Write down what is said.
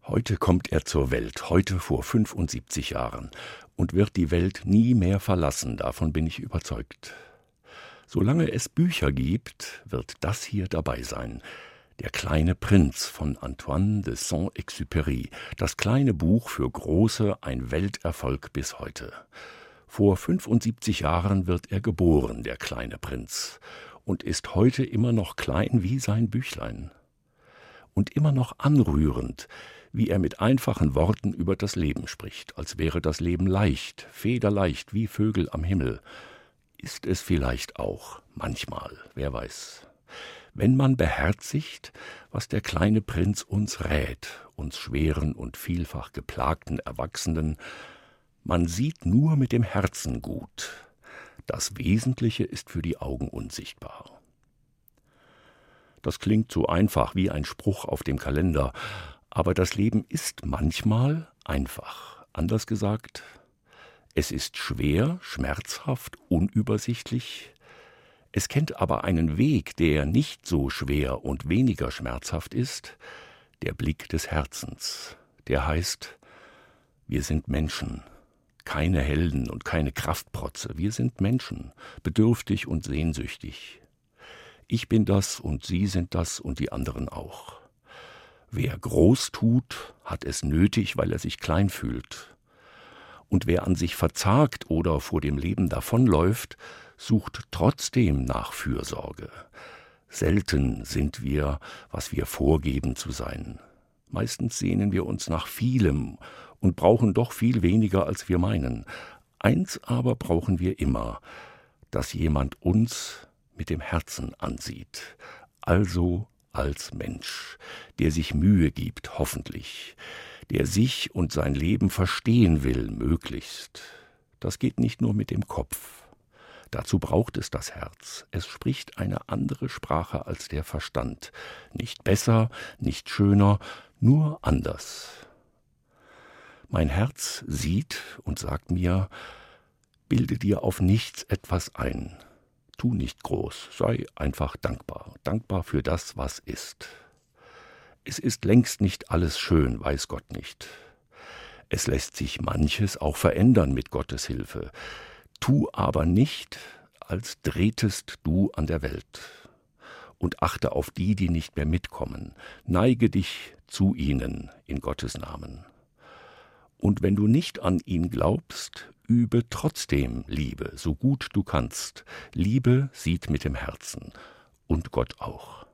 Heute kommt er zur Welt, heute vor 75 Jahren, und wird die Welt nie mehr verlassen, davon bin ich überzeugt. Solange es Bücher gibt, wird das hier dabei sein. Der kleine Prinz von Antoine de Saint-Exupéry, das kleine Buch für Große, ein Welterfolg bis heute. Vor 75 Jahren wird er geboren, der kleine Prinz, und ist heute immer noch klein wie sein Büchlein. Und immer noch anrührend, wie er mit einfachen Worten über das Leben spricht, als wäre das Leben leicht, federleicht wie Vögel am Himmel. Ist es vielleicht auch, manchmal, wer weiß. Wenn man beherzigt, was der kleine Prinz uns rät, uns schweren und vielfach geplagten Erwachsenen, man sieht nur mit dem Herzen gut. Das Wesentliche ist für die Augen unsichtbar. Das klingt so einfach wie ein Spruch auf dem Kalender, aber das Leben ist manchmal einfach. Anders gesagt, es ist schwer, schmerzhaft, unübersichtlich. Es kennt aber einen Weg, der nicht so schwer und weniger schmerzhaft ist, der Blick des Herzens. Der heißt, wir sind Menschen, keine Helden und keine Kraftprotze. Wir sind Menschen, bedürftig und sehnsüchtig. Ich bin das und Sie sind das und die anderen auch. Wer groß tut, hat es nötig, weil er sich klein fühlt. Und wer an sich verzagt oder vor dem Leben davonläuft, sucht trotzdem nach Fürsorge. Selten sind wir, was wir vorgeben zu sein. Meistens sehnen wir uns nach vielem und brauchen doch viel weniger, als wir meinen. Eins aber brauchen wir immer, dass jemand uns mit dem Herzen ansieht, also als Mensch, der sich Mühe gibt, hoffentlich, der sich und sein Leben verstehen will, möglichst. Das geht nicht nur mit dem Kopf. Dazu braucht es das Herz. Es spricht eine andere Sprache als der Verstand. Nicht besser, nicht schöner, nur anders. Mein Herz sieht und sagt mir, bilde dir auf nichts etwas ein. Tu nicht groß, sei einfach dankbar, dankbar für das, was ist. Es ist längst nicht alles schön, weiß Gott nicht. Es lässt sich manches auch verändern mit Gottes Hilfe. Tu aber nicht, als drehtest du an der Welt. Und achte auf die, die nicht mehr mitkommen. Neige dich zu ihnen in Gottes Namen. Und wenn du nicht an ihn glaubst, übe trotzdem Liebe, so gut du kannst. Liebe sieht mit dem Herzen und Gott auch.